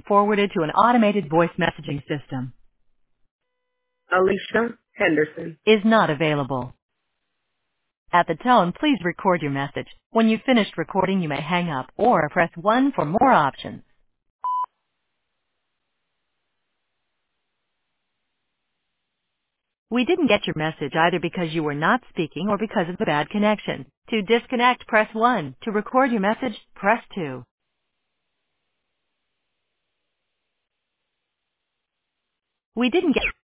forwarded to an automated voice messaging system. Alicia Henderson. Is not available. At the tone, please record your message. When you've finished recording, you may hang up or press 1 for more options. We didn't get your message either because you were not speaking or because of the bad connection. To disconnect, press 1. To record your message, press 2. We didn't get